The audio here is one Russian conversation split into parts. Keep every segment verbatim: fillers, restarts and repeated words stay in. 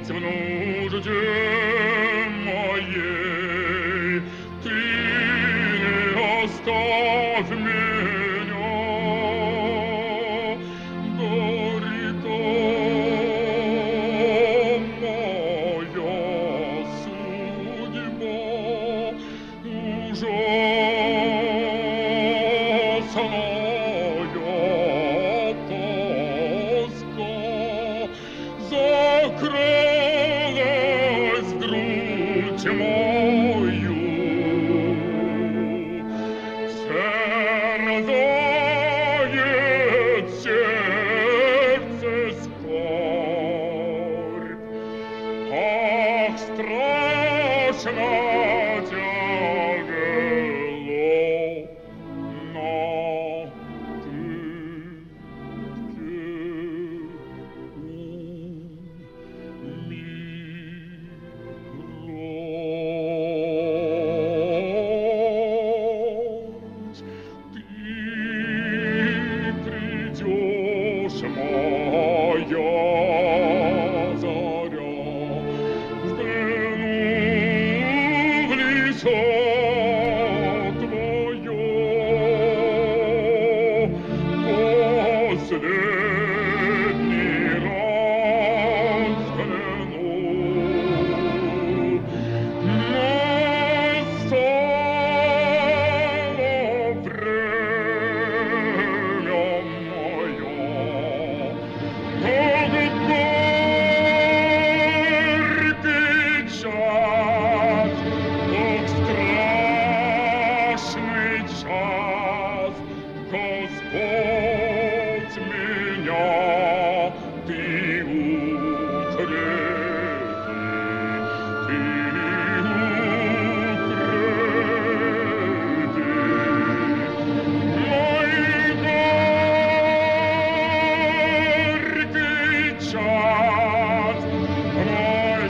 в нужде моей, ты не оставь меня, горько моя судьба, ужасная тоска закрылась в грудь мою. Терзает сердце скорбь, ах, страшно тяжело на умирать. Ты придешь, моя заря, взгляну в лицо твое, последний раз взгляну. Настало время мое, как горький час, как страшный час, Господь меня ты укрепи, ты укрепи. Мой горький час, мой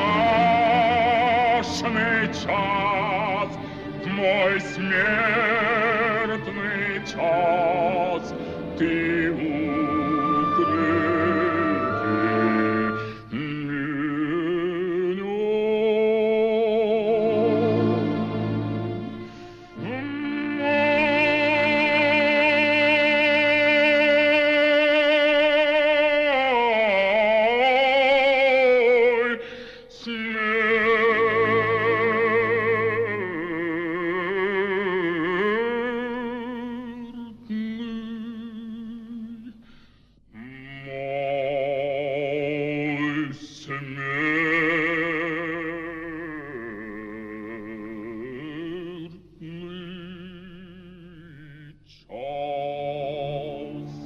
страшный час, мой смертный час, ты укрепи меня. Мой смертный, мой смертный час,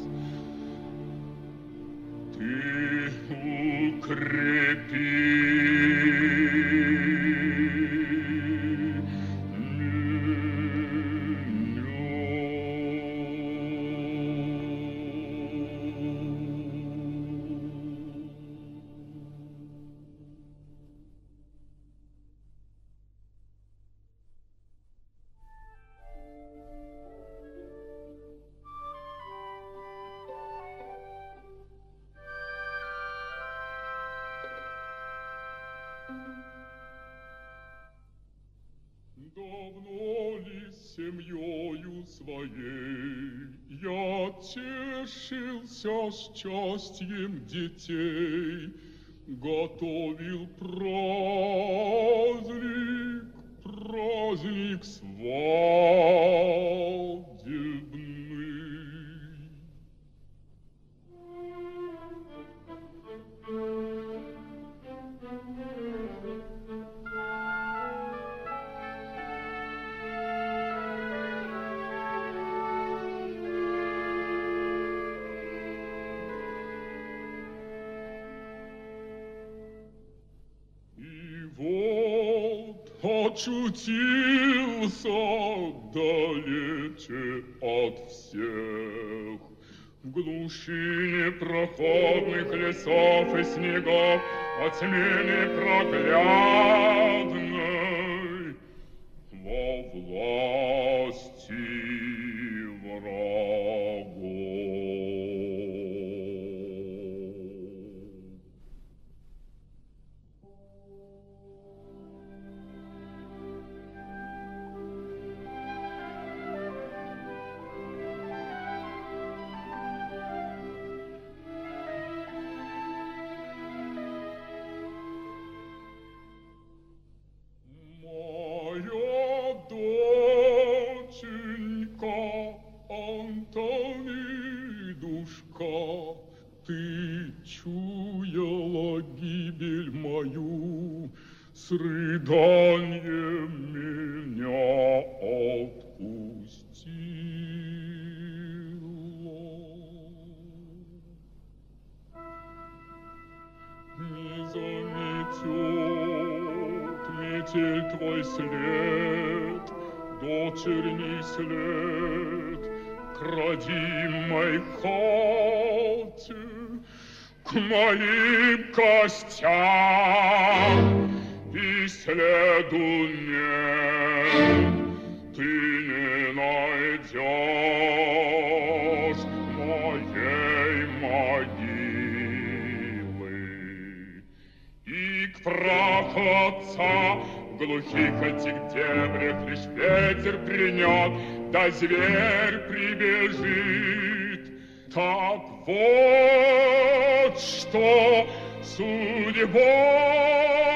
ты укрепи Давно ли семьёю своей я тешился счастьем детей, готовил праздник, праздник свадебный. Очутился далече от всех, в глуши непроходных лесов и снегов, о тьме непроглядной, во власти врагов. знала гибель мою, с рыданием меня отпустила. Не заметет метель твой след, дочерний след, к родимой хате, к моим костям и следу нет, ты не найдешь моей могилы. И к праху отца в глухих этих дебрях лишь ветер принят, да зверь прибежит. Так вот, что судьбой